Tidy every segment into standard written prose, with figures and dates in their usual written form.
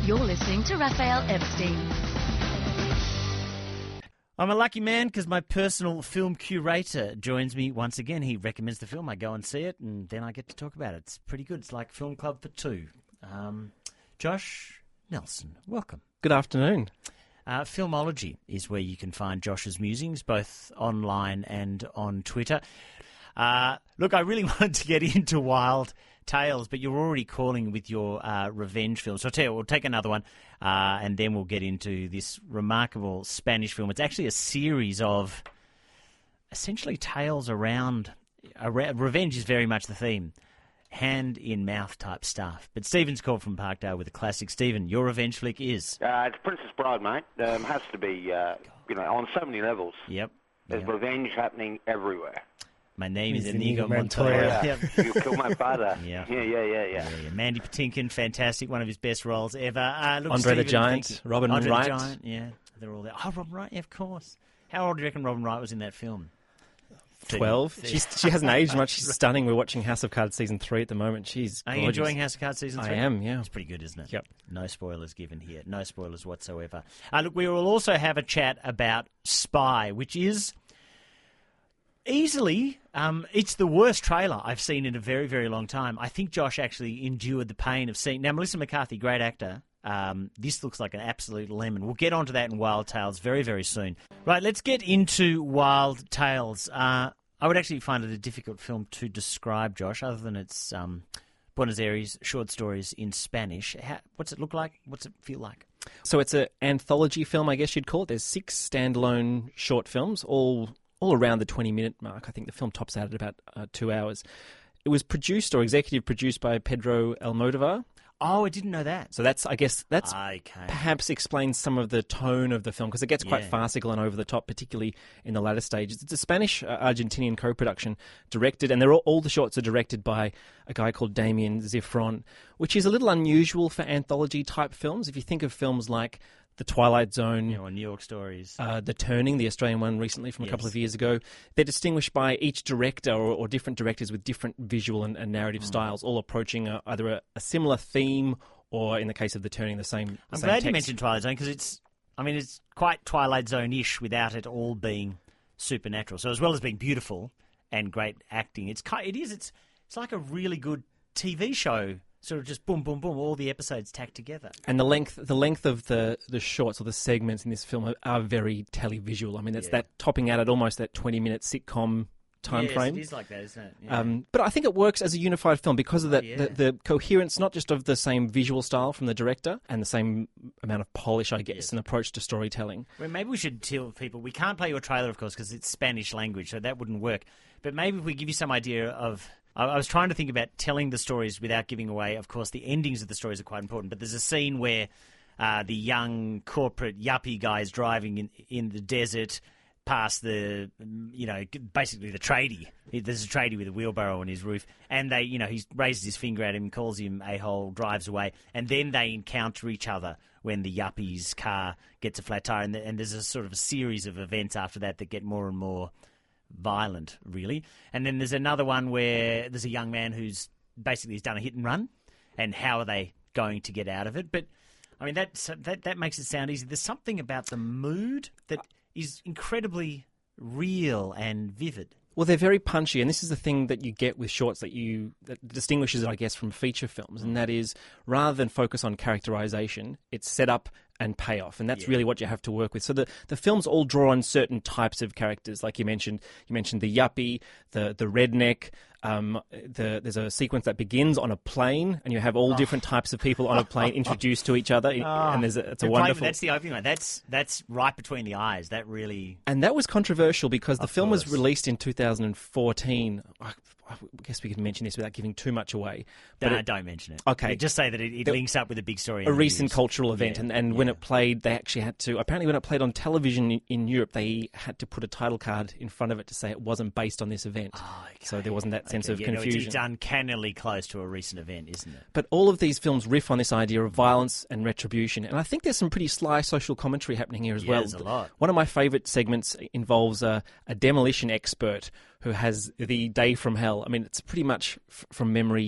You're listening to Raphael Epstein. I'm a lucky man because my personal film curator joins me once again. He recommends the film, I go and see it, and then I get to talk about it. It's pretty good. It's like Film Club for two. Josh Nelson, welcome. Good afternoon. Filmology is where you can find Josh's musings, both online and on Twitter. Look, I really wanted to get into Wild Tales, but you're already calling with your revenge film. So I'll tell you, we'll take another one, and then we'll get into this remarkable Spanish film. It's actually a series of essentially tales around revenge is very much the theme. Hand-in-mouth type stuff. But Stephen's called from Parkdale with a classic. Stephen, your revenge flick is? It's Princess Bride, mate. Has to be, on so many levels. Yep. There's revenge happening everywhere. My name is Inigo Montoya. Yep. You killed my father. Yeah. Yeah. Mandy Patinkin, fantastic, one of his best roles ever. Look, Andre Stephen, the Giant, Robin Andre Wright. the Giant, yeah, they're all there. Oh, Robin Wright, yeah, of course. How old do you reckon Robin Wright was in that film? 12. She hasn't aged much. She's stunning. We're watching House of Cards Season 3 at the moment. She's gorgeous. Are you enjoying House of Cards Season 3? I am, yeah. It's pretty good, isn't it? Yep. No spoilers given here. No spoilers whatsoever. Look, we will also have a chat about Spy, which is easily, it's the worst trailer I've seen in a very, very long time. I think Josh actually endured the pain of seeing... Now, Melissa McCarthy, great actor. This looks like an absolute lemon. We'll get onto that in Wild Tales very, very soon. Right, let's get into Wild Tales. I would actually find it a difficult film to describe, Josh, other than it's Buenos Aires short stories in Spanish. What's it look like? What's it feel like? So it's an anthology film, I guess you'd call it. There's 6 standalone short films, all around the 20-minute mark. I think the film tops out at about 2 hours. It was produced or executive produced by Pedro Almodovar. Oh, I didn't know that. So that's okay. Perhaps explains some of the tone of the film, because it gets quite farcical and over the top, particularly in the latter stages. It's a Spanish-Argentinian co-production directed, and all the shorts are directed by a guy called Damien Zifron, which is a little unusual for anthology-type films. If you think of films like The Twilight Zone, or New York Stories, The Turning, the Australian one recently from a couple of years ago, they're distinguished by each director or different directors with different visual and narrative styles, all approaching either a similar theme or, in the case of The Turning, the same. I'm glad you mentioned Twilight Zone, because it's quite Twilight Zone-ish without it all being supernatural. So as well as being beautiful and great acting, it's like a really good TV show. Sort of just boom, boom, boom, all the episodes tacked together. And the length of the shorts or the segments in this film are very televisual. I mean, it's that topping out at almost that 20-minute sitcom time frame. Yes, it is like that, isn't it? Yeah. But I think it works as a unified film because of that the coherence, not just of the same visual style from the director and the same amount of polish, I guess, and approach to storytelling. Well, maybe we should tell people, we can't play your trailer, of course, because it's Spanish language, so that wouldn't work. But maybe if we give you some idea of... I was trying to think about telling the stories without giving away. Of course, the endings of the stories are quite important, but there's a scene where the young corporate yuppie guy is driving in the desert past basically the tradie. There's a tradie with a wheelbarrow on his roof, and he raises his finger at him, calls him a-hole, drives away, and then they encounter each other when the yuppie's car gets a flat tire, and there's a sort of a series of events after that get more and more violent, really. And then there's another one where there's a young man who's done a hit and run, and how are they going to get out of it? But I mean, that makes it sound easy. There's something about the mood that is incredibly real and vivid. Well, they're very punchy, and this is the thing that you get with shorts that distinguishes it, I guess, from feature films, and that is, rather than focus on characterization, it's set up and payoff, and that's really what you have to work with. So the films all draw on certain types of characters, like you mentioned the yuppie, the redneck. There's a sequence that begins on a plane, and you have all different types of people on a plane introduced to each other, and it's a wonderful. That's the opening one. That's right between the eyes. That really. And that was controversial because the film was released in 2014. I guess we could mention this without giving too much away. But don't mention it. Okay. Just say that it links up with a big story. A recent cultural event. And when it played, they actually had to... Apparently when it played on television in Europe, they had to put a title card in front of it to say it wasn't based on this event. Oh, okay. So there wasn't that sense of confusion. It's uncannily close to a recent event, isn't it? But all of these films riff on this idea of violence and retribution. And I think there's some pretty sly social commentary happening here as well. There's a lot. One of my favourite segments involves a demolition expert who has the day from hell. I mean, it's pretty much from memory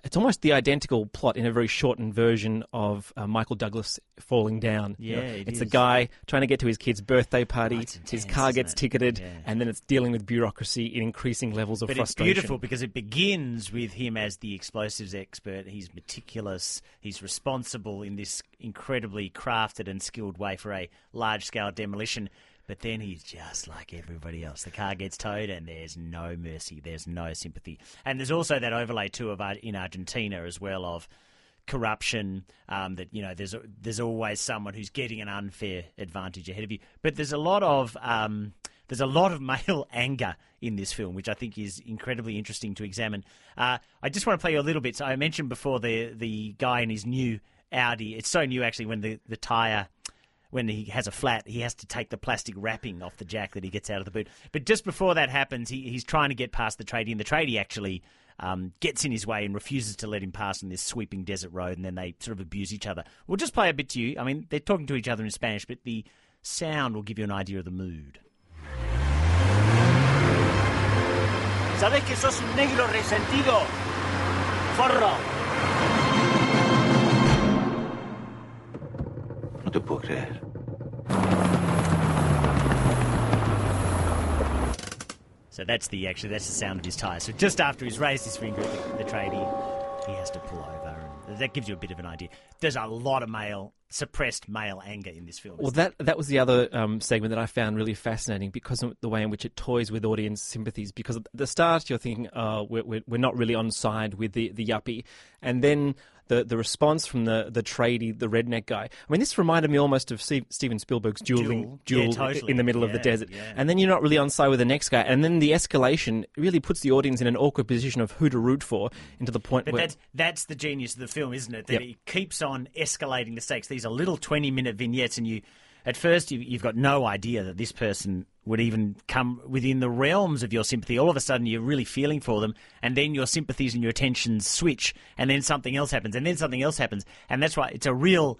it's almost the identical plot in a very shortened version of Michael Douglas Falling Down. Yeah, it's a guy trying to get to his kid's birthday party. Intense, his car gets ticketed, Yeah. and then it's dealing with bureaucracy in increasing levels of But frustration. it's beautiful because it begins with him as the explosives expert. He's meticulous. He's responsible in this incredibly crafted and skilled way for a large-scale demolition. But then he's just like everybody else. The car gets towed and there's no mercy. There's no sympathy. And there's also that overlay, too, in Argentina as well of corruption, that, you know, there's always someone who's getting an unfair advantage ahead of you. But there's a lot of male anger in this film, which I think is incredibly interesting to examine. I just want to play you a little bit. So I mentioned before the guy in his new Audi. It's so new, actually, when the tyre... When he has a flat, he has to take the plastic wrapping off the jack that he gets out of the boot. But just before that happens, he's trying to get past the tradie, and the tradie actually gets in his way and refuses to let him pass on this sweeping desert road, and then they sort of abuse each other. We'll just play a bit to you. I mean, they're talking to each other in Spanish, but the sound will give you an idea of the mood. ¿Sabes que sos un negro resentido? ¡Forro! No te puedo creer. So that's the sound of his tyre. So just after he's raised his finger at the tradie, he has to pull over. And that gives you a bit of an idea. There's a lot of suppressed male anger in this film. Well, that was the other segment that I found really fascinating because of the way in which it toys with audience sympathies. Because at the start, you're thinking, we're not really on side with the yuppie. And then the response from the tradie, the redneck guy. I mean, this reminded me almost of Steven Spielberg's Duel Yeah, totally. in the middle of the desert. Yeah. And then you're not really on side with the next guy. And then the escalation really puts the audience in an awkward position of who to root for, into the point But where... that's the genius of the film, isn't it? That Yep. it keeps on escalating the stakes. These are little 20-minute vignettes, and at first you've got no idea that this person would even come within the realms of your sympathy. All of a sudden you're really feeling for them, and then your sympathies and your attentions switch, and then something else happens, and then something else happens. And that's why it's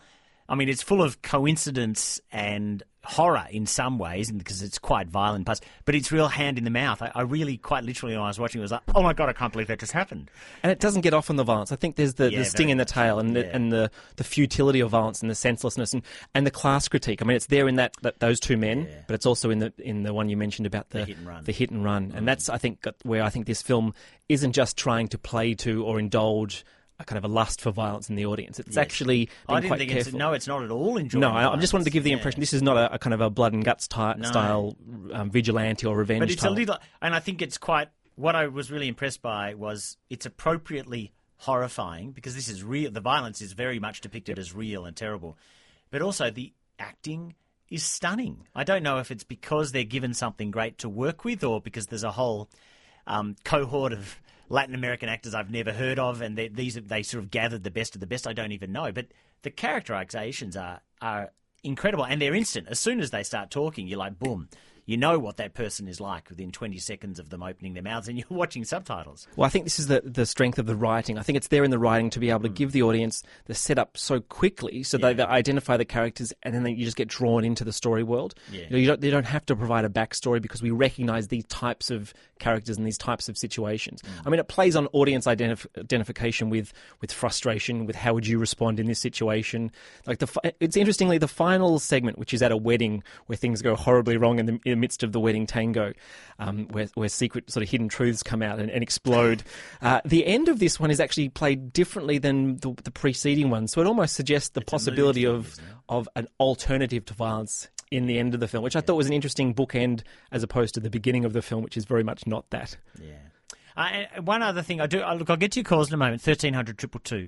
it's full of coincidence and horror in some ways, and because it's quite violent, but it's real hand in the mouth. I really, quite literally, when I was watching it, was like, oh my God, I can't believe that just happened. And it doesn't get off on the violence. I think there's the sting in the tail and the futility of violence and the senselessness and the class critique. I mean, it's there in that those two men, but it's also in the one you mentioned about the hit and run. The hit and run. And that's, I think, where I think this film isn't just trying to play to or indulge a kind of a lust for violence in the audience. It's actually being quite careful. It's not at all enjoying. No, I just wanted to give the impression this is not a kind of a blood and guts style vigilante or revenge. But it's type. a little, and I think it's quite. What I was really impressed by was it's appropriately horrifying because this is real. The violence is very much depicted as real and terrible, but also the acting is stunning. I don't know if it's because they're given something great to work with or because there's a whole cohort of Latin American actors I've never heard of, and they sort of gathered the best of the best. I don't even know, but the characterizations are incredible, and they're instant. As soon as they start talking, you're like, boom. You know what that person is like within 20 seconds of them opening their mouths, and you're watching subtitles. Well, I think this is the strength of the writing. I think it's there in the writing to be able to give the audience the setup so quickly so they identify the characters, and then you just get drawn into the story world. Yeah. They don't have to provide a backstory because we recognise these types of characters and these types of situations. I mean, it plays on audience identification with frustration, with how would you respond in this situation. Like it's interestingly the final segment, which is at a wedding where things go horribly wrong in the midst of the wedding tango, where secret sort of hidden truths come out and explode. The end of this one is actually played differently than the preceding one, so it almost suggests the possibility of an alternative to violence in the end of the film, which I thought was an interesting bookend as opposed to the beginning of the film, which is very much not that. Yeah. One other thing I'll get to your calls in a moment. 1300 222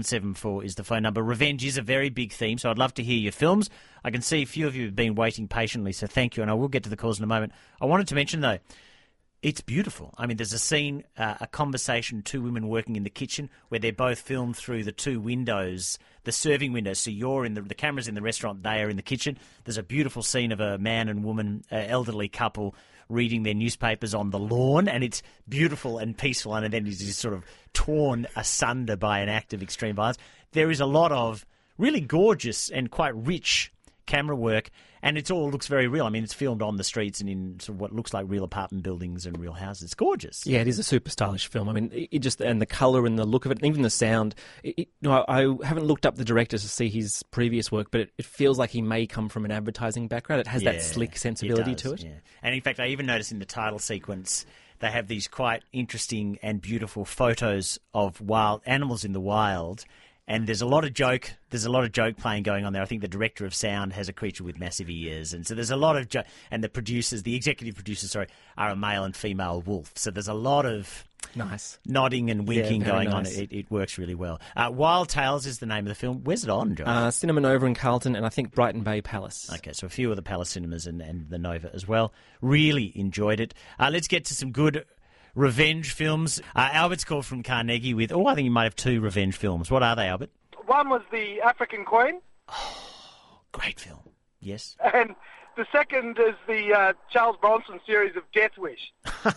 774 is the phone number. Revenge is a very big theme, so I'd love to hear your films. I can see a few of you have been waiting patiently, so thank you, and I will get to the calls in a moment. I wanted to mention, though, it's beautiful. I mean, there's a scene, a conversation, two women working in the kitchen where they're both filmed through the two windows, the serving windows. So you're in the camera's in the restaurant, they are in the kitchen. There's a beautiful scene of a man and woman, elderly couple, reading their newspapers on the lawn, and it's beautiful and peaceful, and then he's just sort of torn asunder by an act of extreme violence. There is a lot of really gorgeous and quite rich camera work, and it all looks very real. I mean, it's filmed on the streets and in sort of what looks like real apartment buildings and real houses. It's gorgeous. Yeah, it is a super stylish film. I mean, it just, and the colour and the look of it, and even the sound. I haven't looked up the director to see his previous work, but it feels like he may come from an advertising background. It has that slick sensibility to it. Yeah. And in fact, I even noticed in the title sequence, they have these quite interesting and beautiful photos of wild animals in the wild. And there's a lot of joke. There's a lot of joke playing going on there. I think the director of sound has a creature with massive ears, and so there's a lot of joke. And the executive producers, are a male and female wolf. So there's a lot of nice nodding and winking going nice. on. It works really well. Wild Tales is the name of the film. Where's it on, Josh? Cinema Nova in Carlton, and I think Brighton Bay Palace. Okay, so a few of the Palace cinemas and the Nova as well. Really enjoyed it. Let's get to some good revenge films. Albert's called from Carnegie with, I think you might have 2 revenge films. What are they, Albert? One was The African Queen. Great film. Yes. And the second is the Charles Bronson series of Death Wish.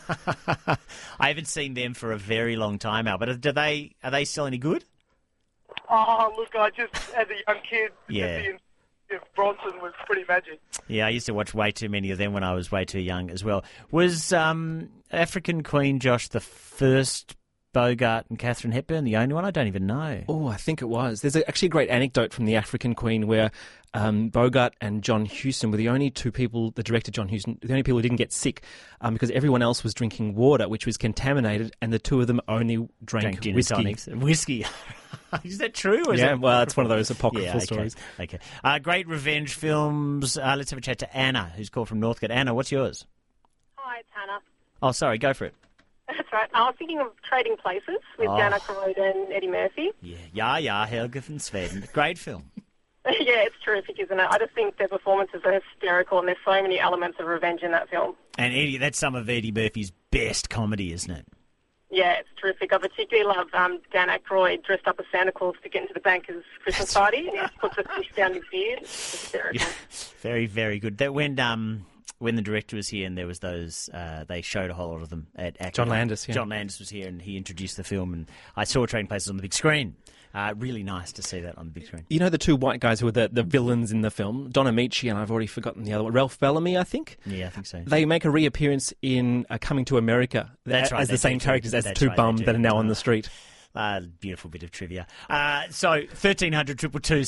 I haven't seen them for a very long time, Albert. Are they still any good? Oh, look, I just, as a young kid, Yeah. Bronson was pretty magic. Yeah, I used to watch way too many of them when I was way too young as well. Was African Queen, Josh, the first Bogart and Catherine Hepburn the only one? I don't even know. Oh, I think it was. There's actually a great anecdote from The African Queen where Bogart and John Huston were the only 2 people, the director John Huston, the only people who didn't get sick because everyone else was drinking water, which was contaminated, and the 2 of them only drank gin whiskey. and tonics. Whiskey. Is that true? Or is Yeah, that... well, it's one of those apocryphal okay. stories. Okay. Great revenge films. Let's have a chat to Anna, who's called from Northcote. Anna, what's yours? Hi, it's Hannah. Oh, sorry, go for it. That's right. I was thinking of Trading Places with Dan Aykroyd and Eddie Murphy. Yeah, Helga von Sweden. Great film. Yeah, it's terrific, isn't it? I just think their performances are hysterical, and there's so many elements of revenge in that film. And Eddie, that's some of Eddie Murphy's best comedy, isn't it? Yeah, it's terrific. I particularly love Dan Aykroyd dressed up as Santa Claus to get into the banker's Christmas party, and he just puts a fish down his beard. It's hysterical. Yeah, very, very good. That when the director was here and there was those, they showed a whole lot of them at Acton. John Landis, yeah. John Landis was here and he introduced the film, and I saw Trading Places on the big screen. Really nice to see that on the big screen. You know the 2 white guys who were the villains in the film? Don Amici and I've already forgotten the other one. Ralph Bellamy, I think? Yeah, I think so. They make a reappearance in Coming to America That's right, as the same characters as the 2 right, bums that are now on the street. Beautiful bit of trivia. So 1300 222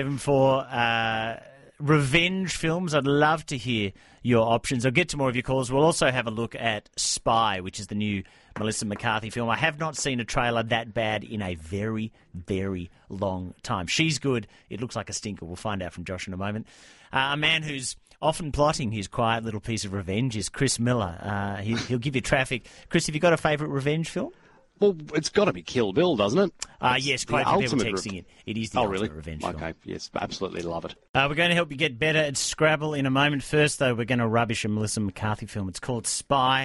774 revenge films. I'd love to hear your options. I'll get to more of your calls. We'll also have a look at Spy, which is the new Melissa McCarthy film. I have not seen a trailer that bad in a very, very long time. She's good. It looks like a stinker. We'll find out from Josh in a moment. A man who's often plotting his quiet little piece of revenge is Chris Miller. He'll give you traffic. Chris, have you got a favourite revenge film? Well, it's got to be Kill Bill, doesn't it? Yes, quite a few people texting it. It is the ultimate revenge film. Okay, yes, absolutely love it. We're going to help you get better at Scrabble in a moment. First, though, we're going to rubbish a Melissa McCarthy film. It's called Spy.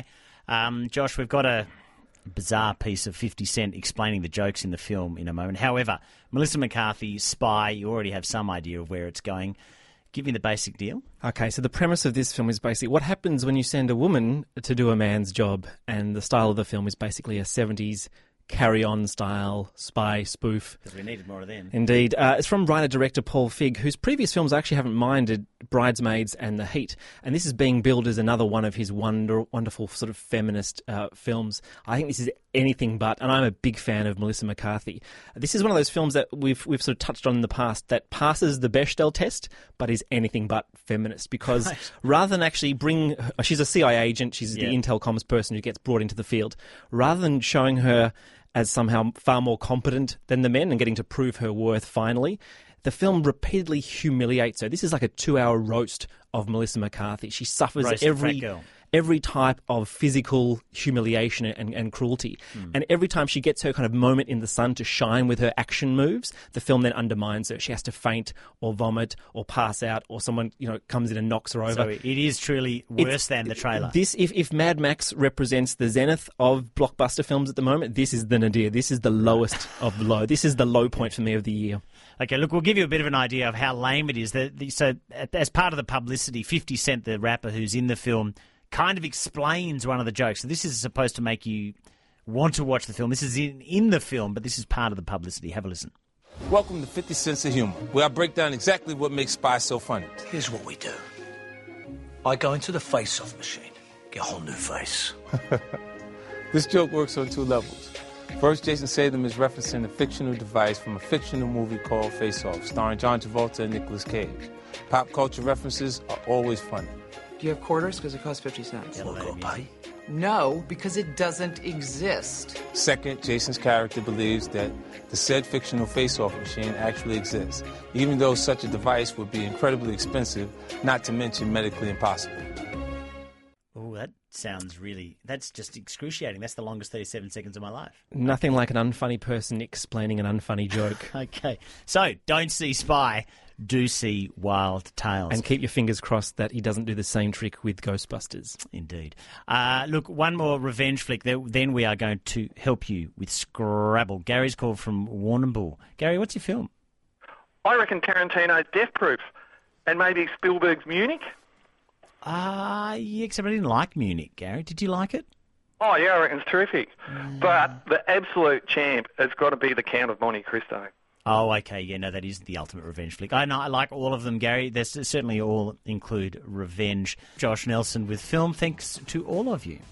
Josh, we've got a bizarre piece of 50 Cent explaining the jokes in the film in a moment. However, Melissa McCarthy, Spy, you already have some idea of where it's going. Give me the basic deal. Okay, so the premise of this film is basically what happens when you send a woman to do a man's job, and the style of the film is basically a 70s carry-on style spy spoof. Because we needed more of them. Indeed. It's from writer-director Paul Figg, whose previous films I actually haven't minded, Bridesmaids and The Heat. And this is being billed as another one of his wonderful sort of feminist films. I think this is anything but, and I'm a big fan of Melissa McCarthy. This is one of those films that we've sort of touched on in the past that passes the Bechdel test, but is anything but feminist. Because rather than actually she's a CIA agent, she's the intel comms person who gets brought into the field. Rather than showing her as somehow far more competent than the men and getting to prove her worth finally, the film repeatedly humiliates her. This is like a 2-hour roast of Melissa McCarthy. She suffers every type of physical humiliation and cruelty. And every time she gets her kind of moment in the sun to shine with her action moves, the film then undermines her. She has to faint or vomit or pass out, or someone comes in and knocks her over. So it is truly worse than the trailer. This, if Mad Max represents the zenith of blockbuster films at the moment, this is the nadir. This is the lowest of the low. This is the low point for me of the year. Okay, look, we'll give you a bit of an idea of how lame it is. So as part of the publicity, 50 Cent, the rapper who's in the film, kind of explains one of the jokes. So this is supposed to make you want to watch the film. This is in the film, but this is part of the publicity. Have a listen. Welcome to 50 Cents of Humor, where I break down exactly what makes Spy so funny. Here's what we do. I go into the face-off machine, get a whole new face. This joke works on two levels. First, Jason Statham is referencing a fictional device from a fictional movie called Face Off, starring John Travolta and Nicolas Cage. Pop culture references are always funny. Do you have quarters? Because it costs 50 cents. Local pay? No, because it doesn't exist. Second, Jason's character believes that the said fictional face-off machine actually exists, even though such a device would be incredibly expensive, not to mention medically impossible. Oh, that sounds that's just excruciating. That's the longest 37 seconds of my life. Nothing like an unfunny person explaining an unfunny joke. Okay. So, don't see Spy, do see Wild Tales. And keep your fingers crossed that he doesn't do the same trick with Ghostbusters. Indeed. Look, one more revenge flick. Then we are going to help you with Scrabble. Gary's called from Warrnambool. Gary, what's your film? I reckon Tarantino's Death Proof, and maybe Spielberg's Munich. Yeah, except I didn't like Munich, Gary. Did you like it? Oh, yeah, I reckon it's terrific. But the absolute champ has got to be The Count of Monte Cristo. Oh, okay. Yeah, no, that is the ultimate revenge flick. I know, I like all of them, Gary. They certainly all include revenge. Josh Nelson with film. Thanks to all of you.